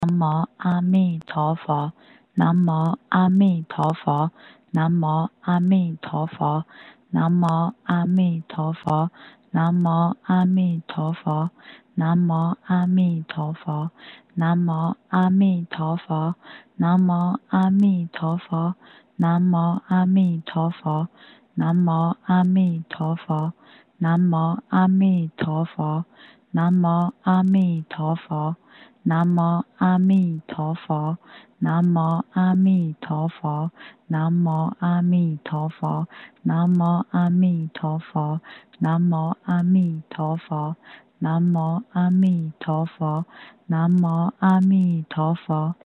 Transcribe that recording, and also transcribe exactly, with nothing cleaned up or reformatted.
南无阿弥陀佛，南无阿弥陀佛，南无阿弥陀佛，南无阿弥陀佛，南无阿弥陀佛，南无阿弥陀佛，南无阿弥陀佛，南无阿弥陀佛，南无阿弥陀佛，南无阿弥陀佛，南无阿弥陀佛，南无阿弥陀佛。南无阿弥陀佛，南无阿弥陀佛，南无阿弥陀佛，南无阿弥陀佛，南无阿弥陀佛，南无阿弥陀佛，南无阿弥陀佛。